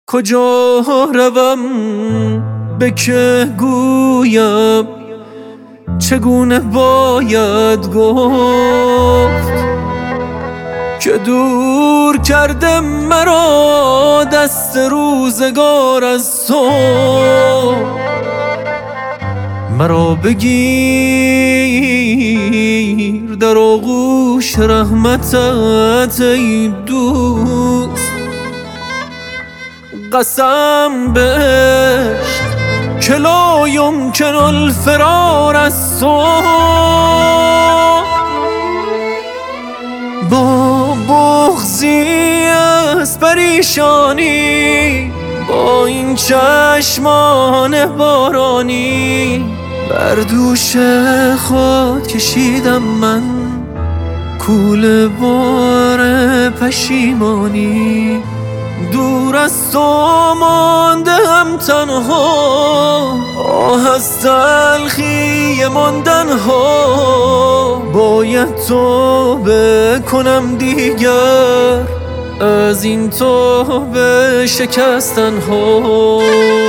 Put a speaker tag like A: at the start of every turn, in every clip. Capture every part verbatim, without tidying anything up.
A: کجا روم به که گویم، چگونه باید گفت که دور کرده مرا دست روزگار از تو. مرا بگیر در آغوش رحمتت ای دوست، قسم به عشق که لا یمکن الفرار از تو. با بغضی از پریشانی، با این چشمان بارانی، بر دوش خود کشیدم من کوله بار پشیمانی. دور از تو ماندم تنها، آه از تلخی ماندن ها. باید توبه کنم دیگر از این توبه شکستن ها.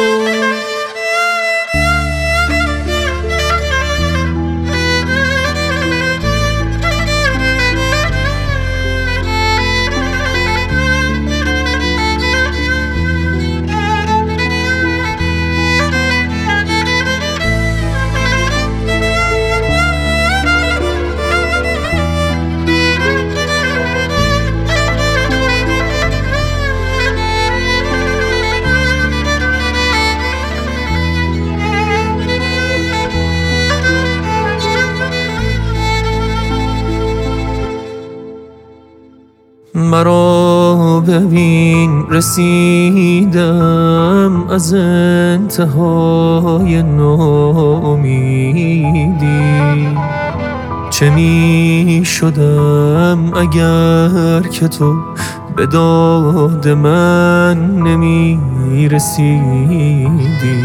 A: مرا ببین رسیدم از انتهای ناامیدی. چه می شدم اگر که تو به داد من نمی رسیدی.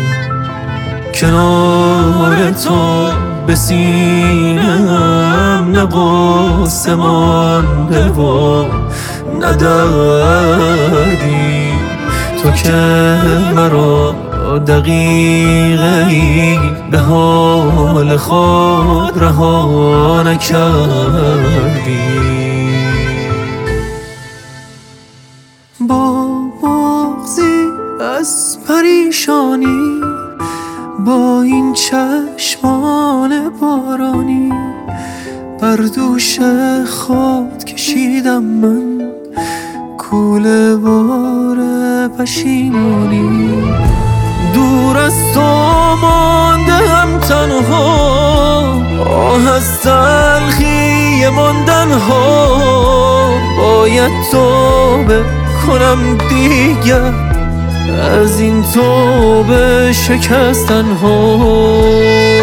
A: کنار تو به سینه‌ام نه غصه مانده و نه دردی. تو که مرا دقیقه‌ای به حال خود رها نکردی. با بغضی از پریشانی، با این چشمان بارانی، بر دوش خود کشیدم من کوله بار پشیمانی. دور از تو ماندم تنها، آه از تلخی ماندن ها. باید توبه کنم دیگر از این توبه شکستن ها.